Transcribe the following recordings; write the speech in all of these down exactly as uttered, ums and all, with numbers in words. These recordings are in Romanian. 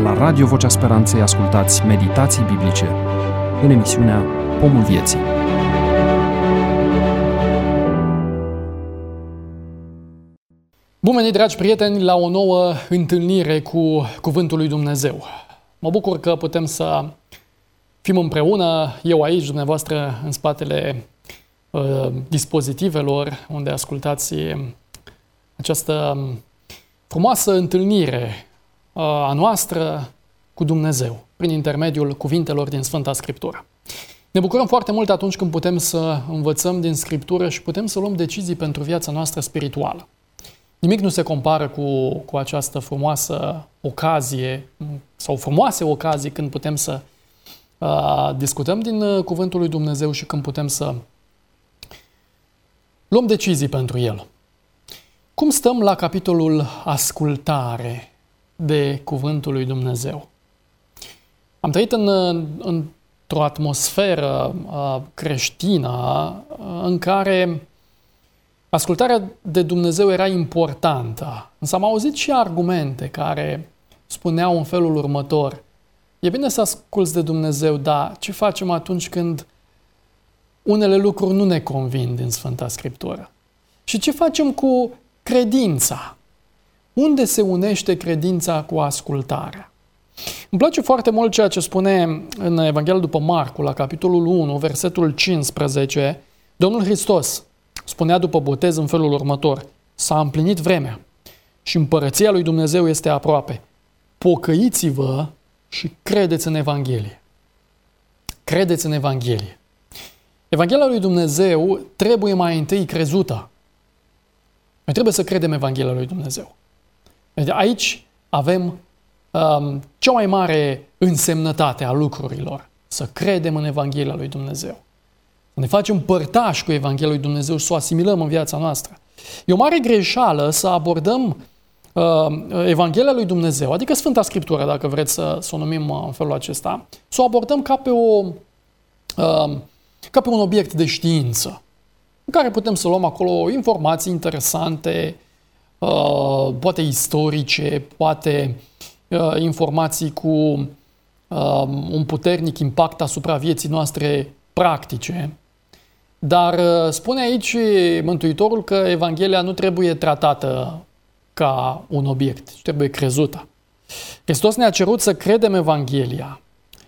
La Radio Vocea Speranței ascultați meditații biblice în emisiunea Pomul Vieții. Bun venit, dragi prieteni, la o nouă întâlnire cu Cuvântul lui Dumnezeu. Mă bucur că putem să fim împreună, eu aici, dumneavoastră în spatele uh, dispozitivelor unde ascultați această frumoasă întâlnire uh, a noastră cu Dumnezeu, prin intermediul cuvintelor din Sfânta Scriptură. Ne bucurăm foarte mult atunci când putem să învățăm din Scriptură și putem să luăm decizii pentru viața noastră spirituală. Nimic nu se compară cu, cu această frumoasă ocazie sau frumoase ocazii când putem să uh, discutăm din uh, Cuvântul lui Dumnezeu și când putem să luăm decizii pentru El. Cum stăm la capitolul ascultare de Cuvântul lui Dumnezeu? Am trăit în, într-o atmosferă uh, creștină uh, în care ascultarea de Dumnezeu era importantă. Însă am auzit și argumente care spuneau în felul următor: e bine să asculți de Dumnezeu, dar ce facem atunci când unele lucruri nu ne convin din Sfânta Scriptură? Și ce facem cu credința? Unde se unește credința cu ascultarea? Îmi place foarte mult ceea ce spune în Evanghelia după Marcu, la capitolul unu, versetul cincisprezece, Domnul Hristos spunea după botez în felul următor: s-a împlinit vremea și împărăția lui Dumnezeu este aproape. Pocăiți-vă și credeți în Evanghelie. Credeți în Evanghelie. Evanghelia lui Dumnezeu trebuie mai întâi crezută. Noi trebuie să credem Evanghelia lui Dumnezeu. Aici avem um, cea mai mare însemnătate a lucrurilor. Să credem în Evanghelia lui Dumnezeu. Să ne facem părtași cu Evanghelia lui Dumnezeu și să o asimilăm în viața noastră. E o mare greșeală să abordăm uh, Evanghelia lui Dumnezeu, adică Sfânta Scriptură, dacă vreți să, să o numim în felul acesta, să o abordăm ca pe, o, uh, ca pe un obiect de știință, în care putem să luăm acolo informații interesante, uh, poate istorice, poate uh, informații cu uh, un puternic impact asupra vieții noastre practice. Dar spune aici Mântuitorul că Evanghelia nu trebuie tratată ca un obiect, ci trebuie crezută. Hristos ne-a cerut să credem Evanghelia.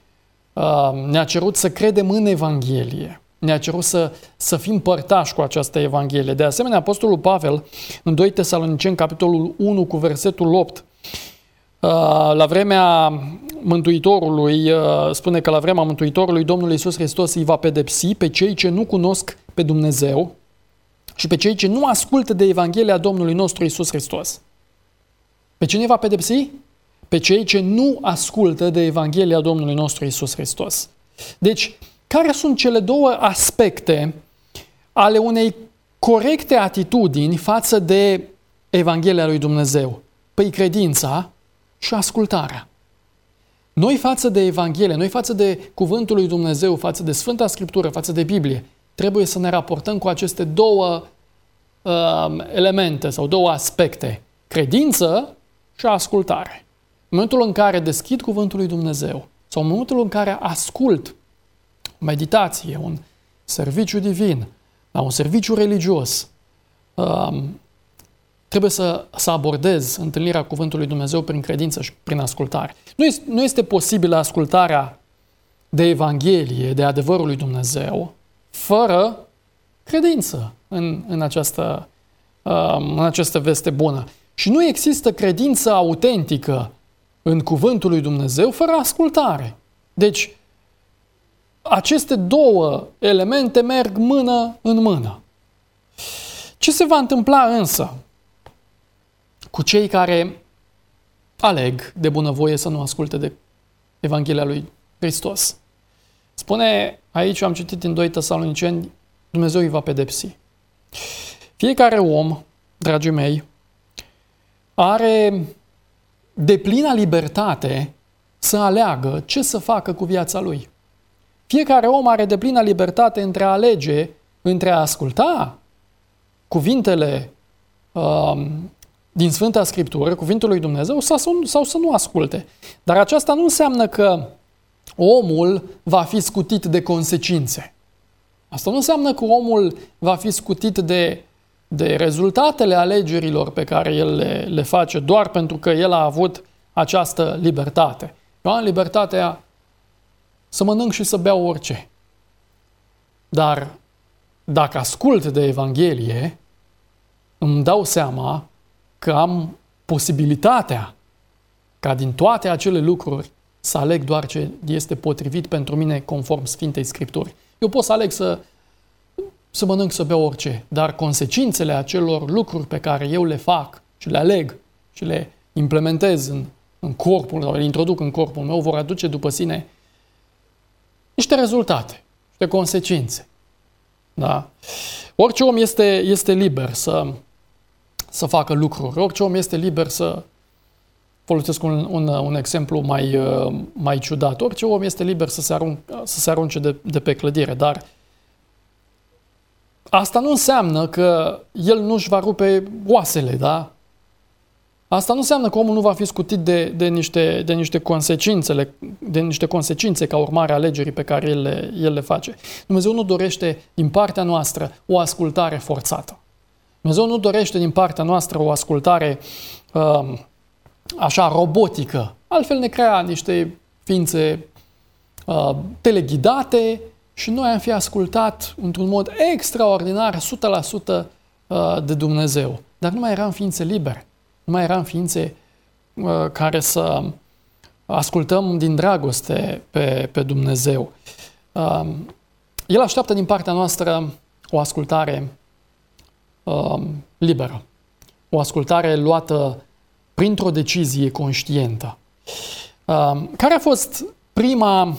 Ne-a cerut să credem în Evanghelie. Ne-a cerut să, să fim părtași cu această Evanghelie. De asemenea, Apostolul Pavel, în doi Tesaloniceni, capitolul unu, cu versetul opt, la vremea Mântuitorului, spune că la vremea Mântuitorului Domnul Iisus Hristos îi va pedepsi pe cei ce nu cunosc pe Dumnezeu și pe cei ce nu ascultă de Evanghelia Domnului nostru Iisus Hristos. Pe cine va pedepsi? Pe cei ce nu ascultă de Evanghelia Domnului nostru Iisus Hristos. Deci, care sunt cele două aspecte ale unei corecte atitudini față de Evanghelia lui Dumnezeu? Păi credința și ascultarea. Noi față de Evanghelie, noi față de Cuvântul lui Dumnezeu, față de Sfânta Scriptură, față de Biblie, trebuie să ne raportăm cu aceste două uh, elemente sau două aspecte: credință și ascultare. În momentul în care deschid Cuvântul lui Dumnezeu sau în momentul în care ascult o meditație, un serviciu divin, la un serviciu religios, uh, trebuie să, să abordez întâlnirea Cuvântului Dumnezeu prin credință și prin ascultare. Nu este, nu este posibilă ascultarea de Evanghelie, de adevărul lui Dumnezeu, fără credință în, în, această, în această veste bună. Și nu există credință autentică în Cuvântul lui Dumnezeu fără ascultare. Deci, aceste două elemente merg mână în mână. Ce se va întâmpla însă cu cei care aleg de bunăvoie să nu asculte de Evanghelia lui Hristos? Spune aici, am citit în doi Tesaloniceni, Dumnezeu îi va pedepsi. Fiecare om, dragii mei, are deplina libertate să aleagă ce să facă cu viața lui. Fiecare om are deplina libertate între a alege, între a asculta cuvintele uh, din Sfânta Scriptură, cuvântul lui Dumnezeu, sau, sau să nu asculte. Dar aceasta nu înseamnă că omul va fi scutit de consecințe. Asta nu înseamnă că omul va fi scutit de, de rezultatele alegerilor pe care el le, le face doar pentru că el a avut această libertate. Eu am libertatea să mănânc și să beau orice. Dar dacă ascult de Evanghelie, îmi dau seama că am posibilitatea ca din toate acele lucruri să aleg doar ce este potrivit pentru mine conform Sfintei Scripturi. Eu pot să aleg să, să mănânc, să beau orice, dar consecințele acelor lucruri pe care eu le fac și le aleg și le implementez în, în corpul sau le introduc în corpul meu vor aduce după sine niște rezultate, niște consecințe. Da? Orice om este, este liber să, să facă lucruri, orice om este liber să folosesc un, un, un exemplu mai, mai ciudat. Orice om este liber să se, arunc, să se arunce de, de pe clădire, dar asta nu înseamnă că el nu-și va rupe oasele, da? Asta nu înseamnă că omul nu va fi scutit de, de, niște, de, niște consecințele, de niște consecințe ca urmare a alegerii pe care el le, el le face. Dumnezeu nu dorește din partea noastră o ascultare forțată. Dumnezeu nu dorește din partea noastră o ascultare uh, așa robotică. Altfel ne crea niște ființe uh, teleghidate și noi am fi ascultat într-un mod extraordinar, o sută la sută uh, de Dumnezeu. Dar nu mai eram ființe libere. Nu mai eram ființe uh, care să ascultăm din dragoste pe, pe Dumnezeu. Uh, El așteaptă din partea noastră o ascultare uh, liberă. O ascultare luată printr-o decizie conștientă. Uh, care a fost prima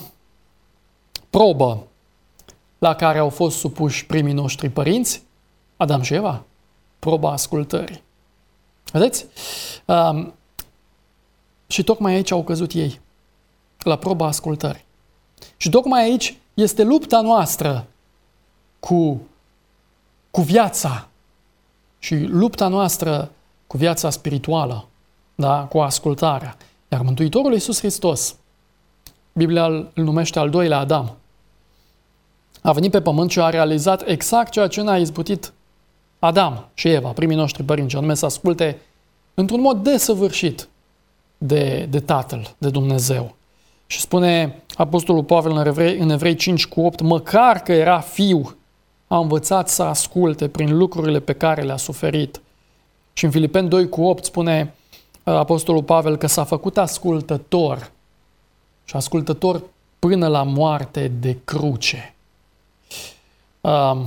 probă la care au fost supuși primii noștri părinți? Adam și Eva. Proba ascultării. Vedeți? Uh, și tocmai aici au căzut ei, la proba ascultării. Și tocmai aici este lupta noastră cu, cu viața și lupta noastră cu viața spirituală, da? Cu ascultarea. Iar Mântuitorul Iisus Hristos, Biblia îl numește al doilea Adam, a venit pe pământ și a realizat exact ceea ce n-a izbutit Adam și Eva, primii noștri părinți, anume să asculte într-un mod desăvârșit de, de Tatăl, de Dumnezeu. Și spune Apostolul Pavel în Evrei, în Evrei cinci cu opt, măcar că era fiu, a învățat să asculte prin lucrurile pe care le-a suferit. Și în Filipeni doi cu opt spune Apostolul Pavel că s-a făcut ascultător și ascultător până la moarte de cruce. Uh,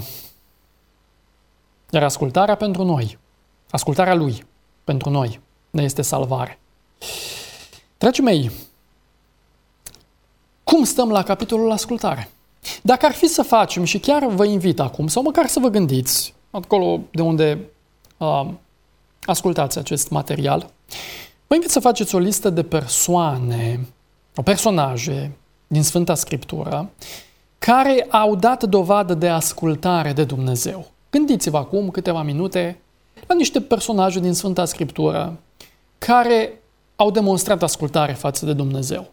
Iar ascultarea pentru noi, ascultarea Lui pentru noi, ne este salvare. Dragii mei, cum stăm la capitolul ascultare? Dacă ar fi să facem, și chiar vă invit acum, sau măcar să vă gândiți, acolo de unde uh, ascultați acest material, vă invit să faceți o listă de persoane, o personaje din Sfânta Scriptură, care au dat dovadă de ascultare de Dumnezeu. Gândiți-vă acum câteva minute la niște personaje din Sfânta Scriptură care au demonstrat ascultare față de Dumnezeu.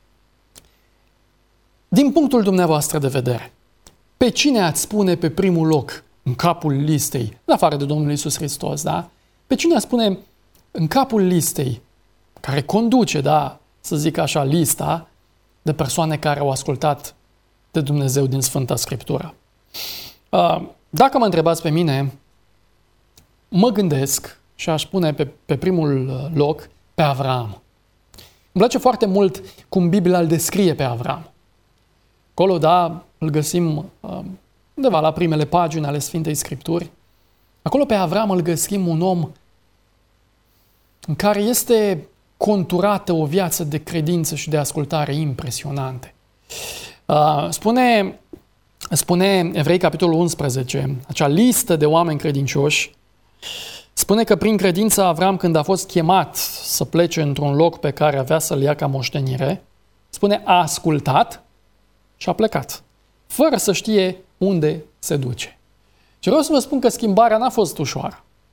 Din punctul dumneavoastră de vedere, pe cine ați spune pe primul loc în capul listei, în afară de Domnul Iisus Hristos, da? Pe cine ați spune în capul listei care conduce, da, să zic așa, lista de persoane care au ascultat de Dumnezeu din Sfânta Scriptură? Dacă mă întrebați pe mine, mă gândesc și aș pune pe, pe primul loc pe Avram. Îmi place foarte mult cum Biblia îl descrie pe Avram. Acolo, da, îl găsim undeva la primele pagini ale Sfintei Scripturi. Acolo pe Avram îl găsim un om în care este conturată o viață de credință și de ascultare impresionante. Spune, spune Evrei, capitolul unsprezece, acea listă de oameni credincioși, spune că prin credință Avram, când a fost chemat să plece într-un loc pe care avea să-l ia ca moștenire, spune, a ascultat și a plecat, fără să știe unde se duce. Și vreau să vă spun că schimbarea n-a fost ușoară.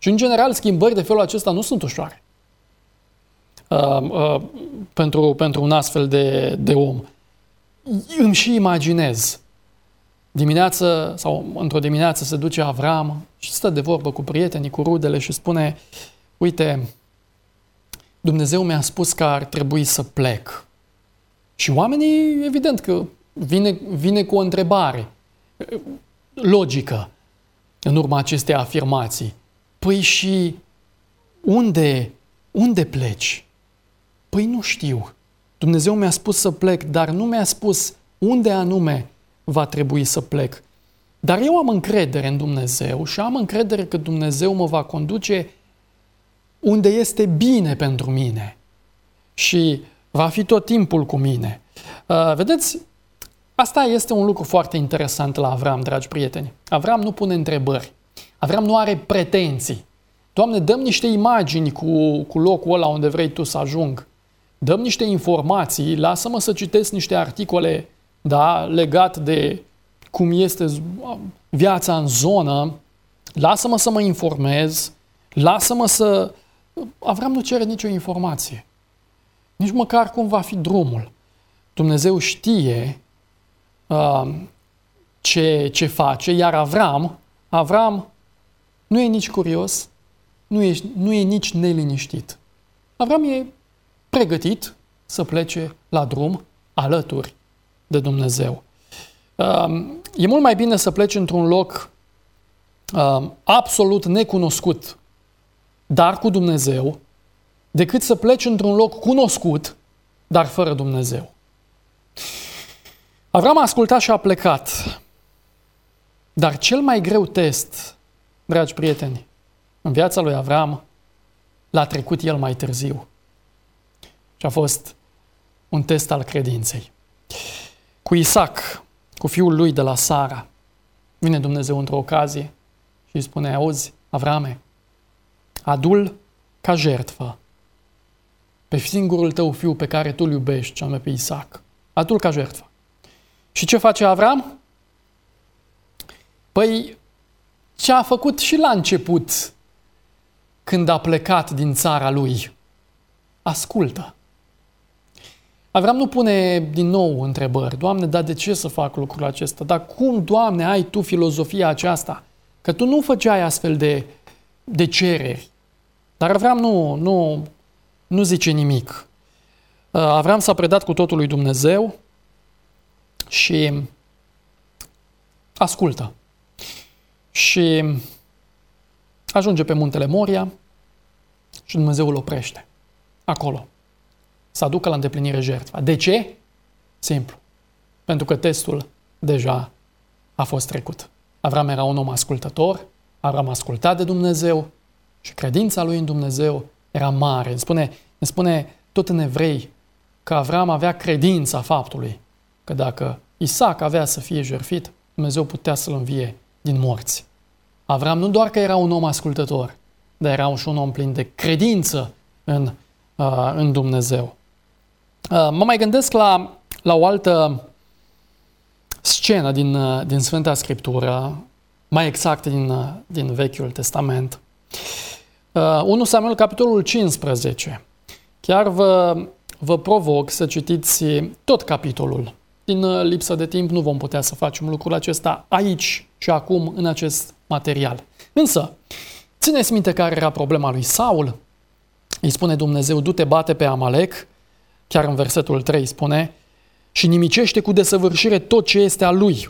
Și în general schimbări de felul acesta nu sunt ușoare uh, uh, pentru, pentru un astfel de, de om. Îmi și imaginez. Dimineață sau într-o dimineață se duce Avram și stă de vorbă cu prietenii, cu rudele și spune: uite, Dumnezeu mi-a spus că ar trebui să plec. Și oamenii, evident că vine, vine cu o întrebare logică în urma acestei afirmații. Păi și unde, unde pleci? Păi nu știu. Dumnezeu mi-a spus să plec, dar nu mi-a spus unde anume va trebui să plec. Dar eu am încredere în Dumnezeu și am încredere că Dumnezeu mă va conduce unde este bine pentru mine și va fi tot timpul cu mine. Uh, vedeți, asta este un lucru foarte interesant la Avram, dragi prieteni. Avram nu pune întrebări. Avram nu are pretenții. Doamne, dăm niște imagini cu, cu locul ăla unde vrei Tu să ajung. Dăm niște informații, lasă-mă să citesc niște articole, da, legat de cum este viața în zonă, lasă-mă să mă informez, lasă-mă să... Avram nu cere nicio informație. Nici măcar cum va fi drumul. Dumnezeu știe uh, ce, ce face, iar Avram, Avram nu e nici curios, nu e, nu e nici neliniștit. Avram e pregătit să plece la drum alături de Dumnezeu. Uh, e mult mai bine să pleci într-un loc uh, absolut necunoscut, dar cu Dumnezeu, decât să pleci într-un loc cunoscut, dar fără Dumnezeu. Avram a ascultat și a plecat. Dar cel mai greu test, dragi prieteni, în viața lui Avram, l-a trecut el mai târziu. Și a fost un test al credinței. Cu Isaac, cu fiul lui de la Sara, vine Dumnezeu într-o ocazie și îi spune: auzi, Avrame, adu-l ca jertfă pe singurul tău fiu pe care tu îl iubești, și anume pe Isaac. Adu-l ca jertfă. Și ce face Avram? Păi, ce a făcut și la început, când a plecat din țara lui? Ascultă. Avram nu pune din nou întrebări. Doamne, dar de ce să fac lucrul acesta? Dar cum, Doamne, ai Tu filozofia aceasta? Că Tu nu făceai astfel de, de cereri. Dar Avram nu, nu, nu zice nimic. Avram s-a predat cu totul lui Dumnezeu și ascultă. Și ajunge pe muntele Moria și Dumnezeu îl oprește acolo, să aducă la îndeplinire jertfa. De ce? Simplu. Pentru că testul deja a fost trecut. Avram era un om ascultător, Avram ascultat de Dumnezeu și credința lui în Dumnezeu era mare. Îmi spune, îmi spune tot în Evrei că Avram avea credința faptului că dacă Isaac avea să fie jertfit, Dumnezeu putea să-l învie din morți. Avram nu doar că era un om ascultător, dar era și un om plin de credință în, uh, în Dumnezeu. Uh, mă mai gândesc la, la o altă scenă din, uh, din Sfânta Scriptură, mai exact din, uh, din Vechiul Testament. Uh, unu Samuel, capitolul cincisprezece. Chiar vă, vă provoc să citiți tot capitolul. Din lipsă de timp nu vom putea să facem lucrul acesta aici și acum în acest material. Însă, țineți minte care era problema lui Saul? Îi spune Dumnezeu: du-te, bate pe Amalek, chiar în versetul trei spune, și nimicește cu desăvârșire tot ce este al lui.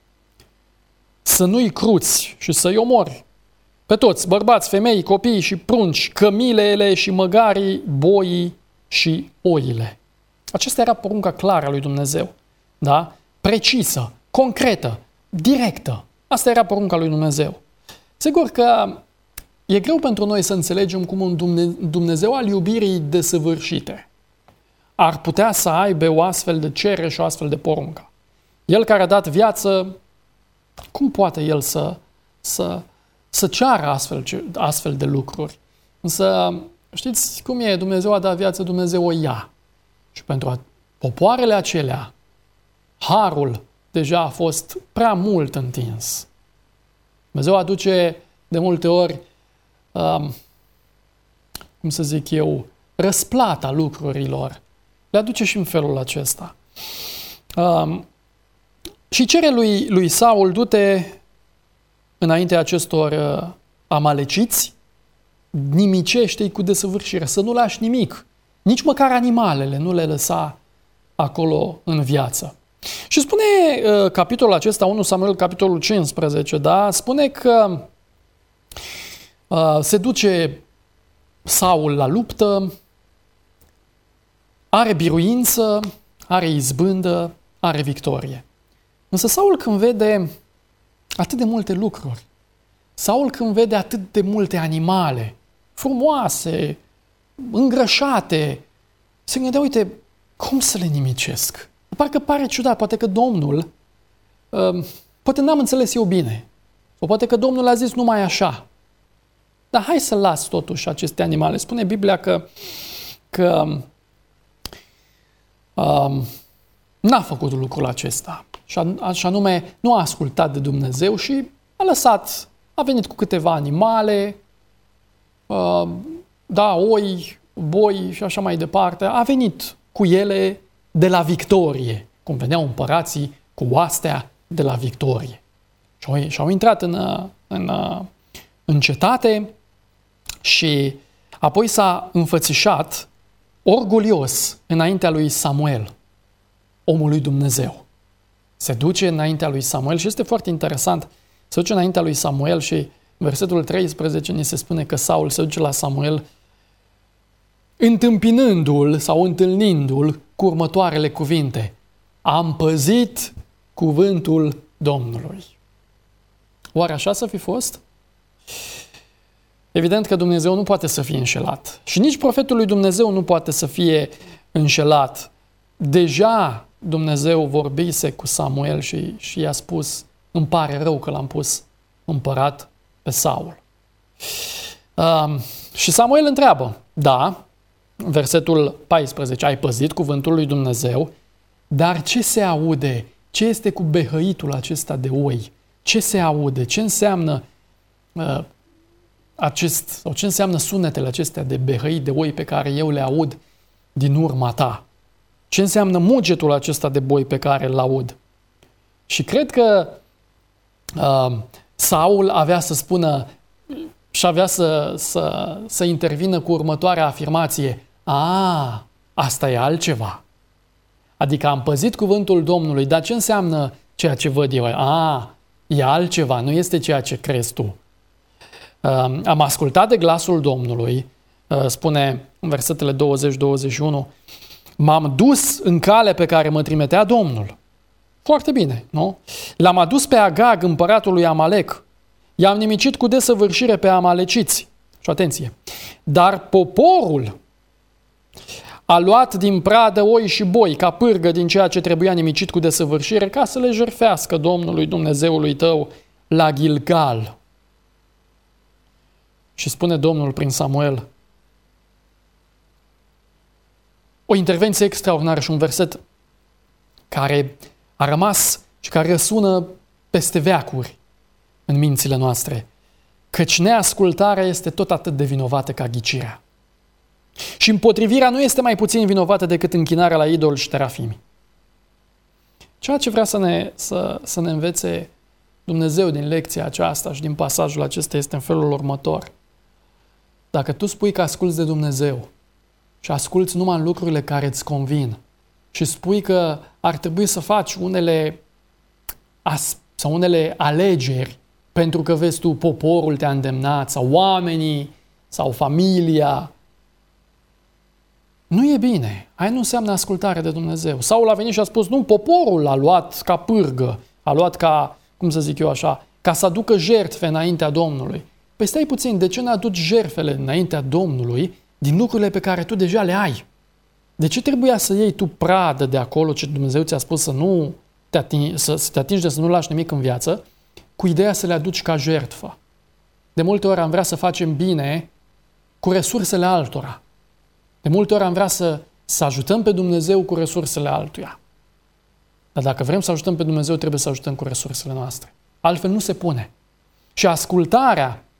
Să nu-i cruți și să-i omori pe toți, bărbați, femei, copii și prunci, cămilele și măgarii, boii și oile. Aceasta era porunca clară a lui Dumnezeu. Da? Precisă, concretă, directă. Asta era porunca lui Dumnezeu. Sigur că e greu pentru noi să înțelegem cum un Dumnezeu al iubirii desăvârșite ar putea să aibă o astfel de cerere și o astfel de poruncă. El care a dat viață, cum poate El să, să, să ceară astfel, astfel de lucruri? Însă, știți cum e? Dumnezeu a dat viață, Dumnezeu o ia. Și pentru popoarele acelea, harul deja a fost prea mult întins. Dumnezeu aduce de multe ori uh, cum să zic eu, răsplata lucrurilor. Le aduce și în felul acesta. Uh, și cere lui, lui Saul, du-te înaintea acestor uh, amaleciți, nimicește-i cu desăvârșire, să nu lași nimic. Nici măcar animalele nu le lăsa acolo în viață. Și spune uh, capitolul acesta, unu Samuel, capitolul cincisprezece, da? Spune că uh, se duce Saul la luptă, are biruință, are izbândă, are victorie. Însă Saul când vede atât de multe lucruri, Saul când vede atât de multe animale, frumoase, îngrășate, se gândea, uite, cum să le nimicesc? Parcă pare ciudat, poate că Domnul, uh, poate n-am înțeles eu bine, sau poate că Domnul a zis numai așa. Dar hai să las totuși aceste animale. Spune Biblia că, că uh, n-a făcut lucrul acesta. Și anume, nu a ascultat de Dumnezeu și a lăsat, a venit cu câteva animale, uh, da, oi, boi și așa mai departe, a venit cu ele de la victorie, cum veneau împărații cu oastea de la victorie. Și-au, și-au intrat în, în, în cetate și apoi s-a înfățișat orgolios înaintea lui Samuel, omul lui Dumnezeu. Se duce înaintea lui Samuel și este foarte interesant. Se duce înaintea lui Samuel și în versetul treisprezece ni se spune că Saul se duce la Samuel întâmpinându-l sau întâlnindu-l cu următoarele cuvinte. Am păzit cuvântul Domnului. Oare așa să fi fost? Evident că Dumnezeu nu poate să fie înșelat. Și nici profetul lui Dumnezeu nu poate să fie înșelat. Deja Dumnezeu vorbise cu Samuel și, și i-a spus, îmi pare rău că l-am pus împărat pe Saul. Uh, și Samuel întreabă, da, versetul paisprezece, ai păzit cuvântul lui Dumnezeu, dar ce se aude? Ce este cu behăitul acesta de oi? Ce se aude? Ce înseamnă uh, acest, sau ce înseamnă sunetele acestea de behăit de oi pe care eu le aud din urma ta? Ce înseamnă mugetul acesta de boi pe care îl aud? Și cred că uh, Saul avea să spună și avea să, să, să intervină cu următoarea afirmație. A, asta e altceva. Adică am păzit cuvântul Domnului, dar ce înseamnă ceea ce văd eu? A, e altceva, nu este ceea ce crezi tu. Uh, am ascultat de glasul Domnului, uh, spune în versetele douăzeci douăzeci și unu, m-am dus în cale pe care mă trimitea Domnul. Foarte bine, nu? L-am adus pe Agag, împăratul lui Amalek. I-am nimicit cu desăvârșire pe amaleciți. Și atenție! Dar poporul a luat din pradă oi și boi ca pârgă din ceea ce trebuia nimicit cu desăvârșire ca să le jertfească Domnului Dumnezeului tău la Gilgal. Și spune Domnul prin Samuel, o intervenție extraordinară și un verset care a rămas și care răsună peste veacuri în mințile noastre. Căci neascultarea este tot atât de vinovată ca ghicirea. Și împotrivirea nu este mai puțin vinovată decât închinarea la idol și terafimi. Ceea ce vrea să ne, să, să ne învețe Dumnezeu din lecția aceasta și din pasajul acesta este în felul următor. Dacă tu spui că asculți de Dumnezeu și asculți numai în lucrurile care îți convin și spui că ar trebui să faci unele, as, sau unele alegeri pentru că, vezi tu, poporul te-a îndemnat sau oamenii sau familia, nu e bine. Aia nu înseamnă ascultare de Dumnezeu. Saul a venit și a spus, nu, poporul a luat ca pârgă, a luat ca, cum să zic eu așa, ca să aducă jertfe înaintea Domnului. Păi stai puțin, de ce nu aduci jertfele înaintea Domnului din lucrurile pe care tu deja le ai? De ce trebuia să iei tu pradă de acolo ce Dumnezeu ți-a spus să nu te atingi, să, să te atingi de să nu lași nimic în viață, cu ideea să le aduci ca jertfă? De multe ori am vrea să facem bine cu resursele altora. De multe ori am vrea să, să ajutăm pe Dumnezeu cu resursele altuia. Dar dacă vrem să ajutăm pe Dumnezeu, trebuie să ajutăm cu resursele noastre. Altfel nu se pune. Și ascultarea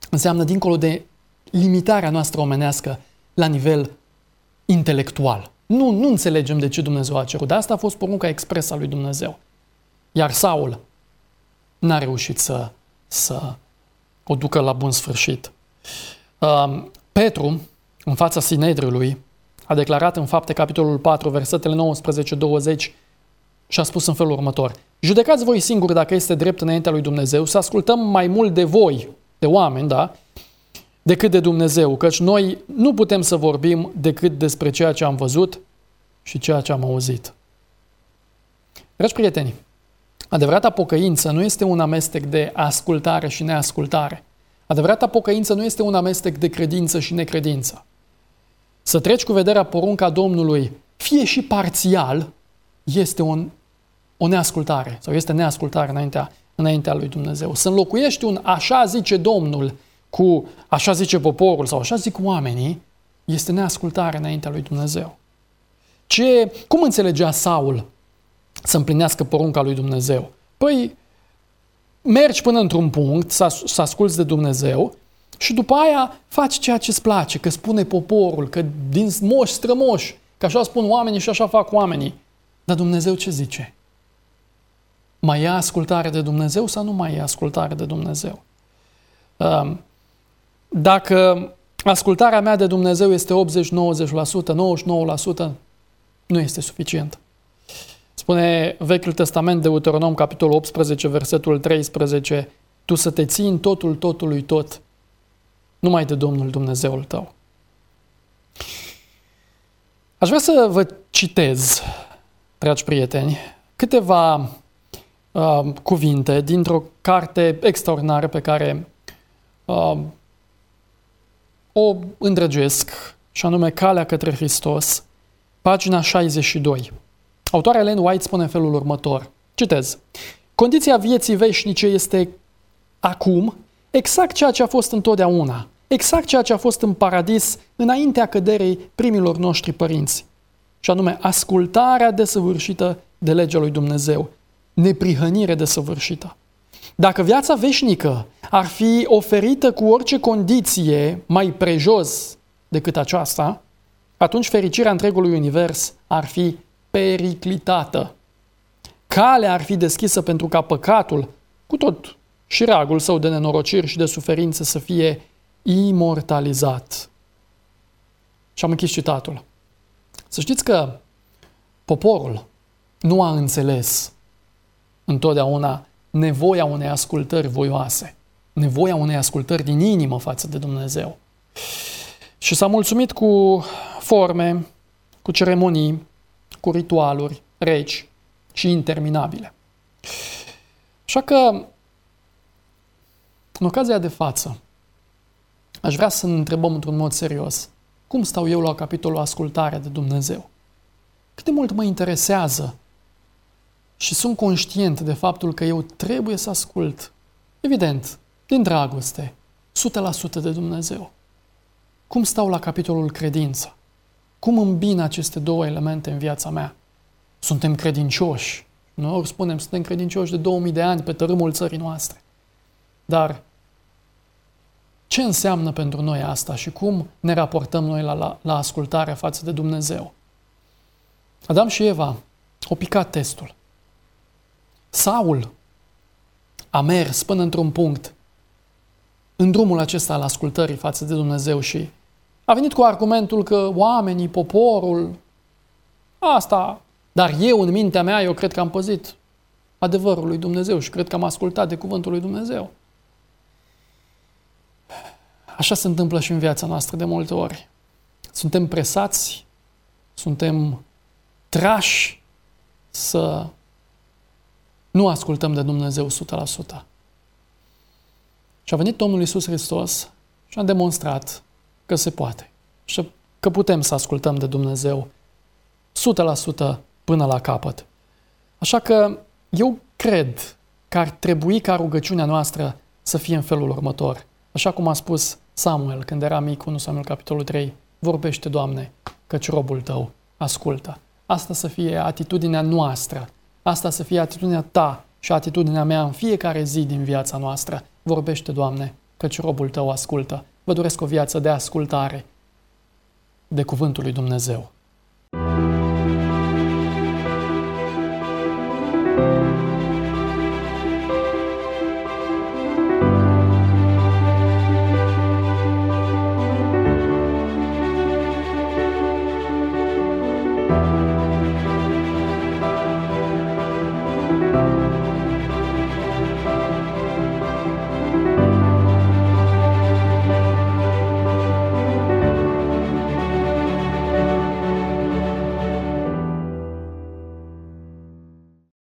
înseamnă dincolo de limitarea noastră omenească la nivel intelectual. Nu, nu înțelegem de ce Dumnezeu a cerut. De asta a fost porunca expresă a lui Dumnezeu. Iar Saul n-a reușit să, să o ducă la bun sfârșit. Uh, Petru, în fața Sinedriului, a declarat în Fapte, capitolul patru, versetele nouăsprezece douăzeci, și a spus în felul următor: judecați voi singuri dacă este drept înaintea lui Dumnezeu să ascultăm mai mult de voi, de oameni, da, decât de Dumnezeu, căci noi nu putem să vorbim decât despre ceea ce am văzut și ceea ce am auzit. Dragi prieteni, adevărata pocăință nu este un amestec de ascultare și neascultare. Adevărata pocăință nu este un amestec de credință și necredință. Să treci cu vederea porunca Domnului, fie și parțial, este un, o neascultare sau este neascultare înaintea, înaintea lui Dumnezeu. Să înlocuiești un așa zice Domnul cu așa zice poporul sau așa zic oamenii, este neascultare înaintea lui Dumnezeu. Ce, cum înțelegea Saul să împlinească porunca lui Dumnezeu? Păi, mergi până într-un punct, să, să asculți de Dumnezeu și după aia faci ceea ce îți place, că spune poporul, că din moși strămoși, că așa spun oamenii și așa fac oamenii. Dar Dumnezeu ce zice? Mai e ascultare de Dumnezeu sau nu mai e ascultare de Dumnezeu? Dacă ascultarea mea de Dumnezeu este optzeci-nouăzeci la sută, nouăzeci și nouă la sută, nu este suficient. Spune Vechiul Testament, Deuteronom, capitolul optsprezece, versetul treisprezece, tu să te ții în totul totului tot, numai de Domnul Dumnezeul tău. Aș vrea să vă citez, dragi prieteni, câteva uh, cuvinte dintr-o carte extraordinară pe care uh, o îndrăgesc, și anume Calea către Hristos, pagina șaizeci și doi. Autoarea Ellen White spune în felul următor, citez: condiția vieții veșnice este acum exact ceea ce a fost întotdeauna, exact ceea ce a fost în paradis înaintea căderii primilor noștri părinți, și anume ascultarea desăvârșită de legea lui Dumnezeu, neprihănire desăvârșită. Dacă viața veșnică ar fi oferită cu orice condiție mai prejos decât aceasta, atunci fericirea întregului univers ar fi periclitată. Calea ar fi deschisă pentru ca păcatul, cu tot șiragul său de nenorociri și de suferințe, să fie imortalizat. Și am închis citatul. Să știți că poporul nu a înțeles întotdeauna nevoia unei ascultări voioase, nevoia unei ascultări din inimă față de Dumnezeu. Și s-a mulțumit cu forme, cu ceremonii, cu ritualuri reci și interminabile. Așa că, în ocazia de față, aș vrea să ne întrebăm într-un mod serios: cum stau eu la capitolul ascultare de Dumnezeu? Cât de mult mă interesează și sunt conștient de faptul că eu trebuie să ascult, evident, din dragoste, o sută la sută de Dumnezeu? Cum stau la capitolul credință? Cum îmbin aceste două elemente în viața mea? Suntem credincioși. Noi spunem, suntem credincioși de două mii de ani pe tărâmul țării noastre. Dar ce înseamnă pentru noi asta și cum ne raportăm noi la, la, la ascultare față de Dumnezeu? Adam și Eva au picat testul. Saul a mers până într-un punct în drumul acesta al ascultării față de Dumnezeu și a venit cu argumentul că oamenii, poporul, asta, dar eu în mintea mea, eu cred că am păzit adevărul lui Dumnezeu și cred că am ascultat de cuvântul lui Dumnezeu. Așa se întâmplă și în viața noastră de multe ori. Suntem presați, suntem trași să nu ascultăm de Dumnezeu o sută la sută. Și a venit Domnul Iisus Hristos și a demonstrat că se poate și că putem să ascultăm de Dumnezeu o sută la sută până la capăt. Așa că eu cred că ar trebui ca rugăciunea noastră să fie în felul următor. Așa cum a spus Samuel când era mic, unu Samuel capitolul trei, vorbește, Doamne, căci robul Tău ascultă. Asta să fie atitudinea noastră, asta să fie atitudinea Ta și atitudinea mea în fiecare zi din viața noastră. Vorbește, Doamne, căci robul tău ascultă. Vă doresc o viață de ascultare de cuvântul lui Dumnezeu.